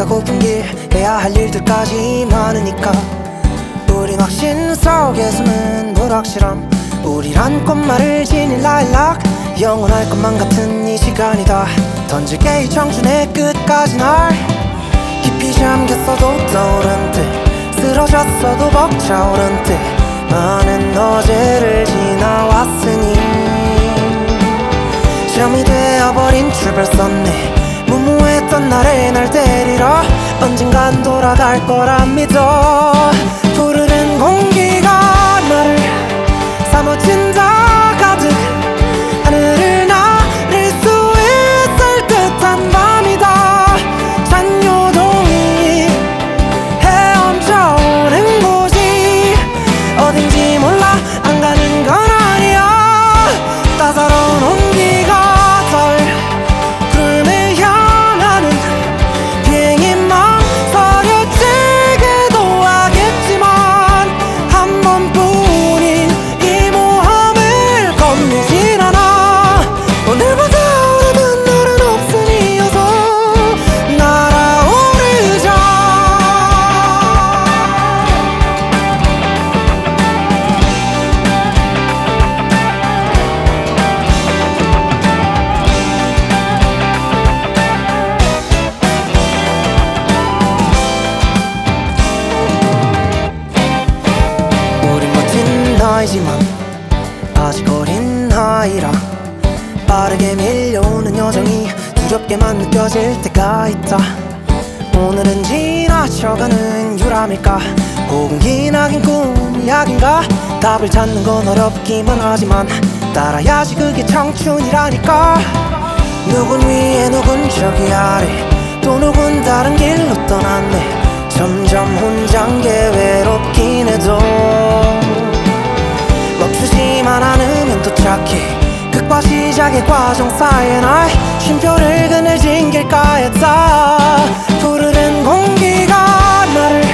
가고픈 길 해야 할 일들까지 많으니까 우린 확신 속에 숨은 불확실함 우리란 꽃말을 지닌 라일락 영원할 것만 같은 이 시간이다 던질게 이 청춘의 끝까지 날 깊이 잠겼어도 떠오른 듯 쓰러졌어도 벅차오른 듯 많은 어제를 지나왔으니 점이 되어버린 출발선네 무모했던 나를 날 데리러 언젠간 돌아갈 거라 믿어 푸르른 공기가 나를 사무친다 가득 하늘을 나를 수 있을 듯한 밤이다 잔요동이 헤엄쳐오는 곳이 어딘지 몰라 안 가는 건 아니야 따사로운 온기가 덜 구름을 향하는 비행이 망설여지기도 하겠지만 한 번뿐인 이 모험을 겁내진 않아 오늘보다 오래된 날은 없으니 어서 날아오르자 우린 멋진 나이지만 아직 어린 아이라 빠르게 밀려오는 여정이 두렵게만 느껴질 때가 있다 오늘은 지나쳐가는 유람일까 혹은 기나긴 꿈이 약인가 답을 찾는 건 어렵기만 하지만 따라야지 그게 청춘이라니까 누군 위에 누군 저기 아래 또 누군 다른 길로 떠났네 점점 혼잔 게 외롭긴 해도 멈추지만 않으면 도착해 끝과 시작의 과정 사이에 날 쉼표를 그늘진 길가에 다 푸르른 공기가 나를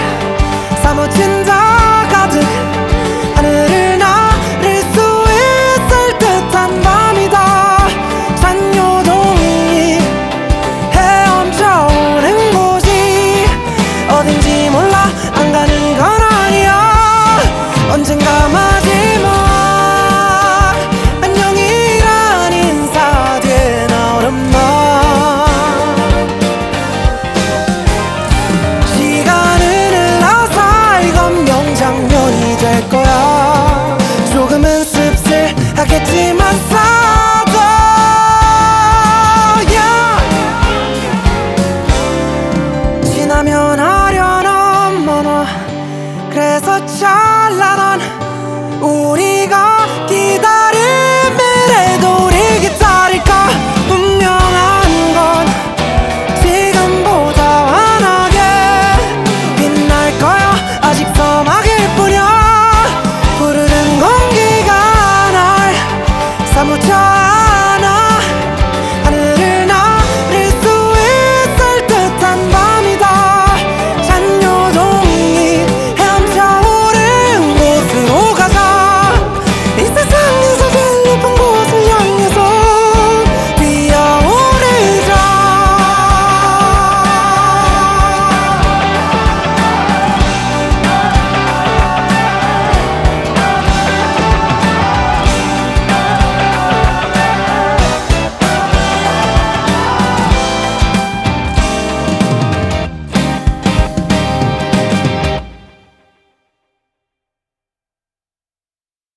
사무친다 가득 하늘을 나를 수 있을 듯한 밤이다 잔요동이 헤엄쳐오는 곳이 어딘지 몰라 안 가는 건 아니야 언젠가 마지막 안녕이란 인사 뒤에 나오는 날 시간은 흘러서 이건 명장면이 될 거야 조금은 씁쓸하겠지만 싸워 지나면 아련한 만화 그래서 찬란한 우리가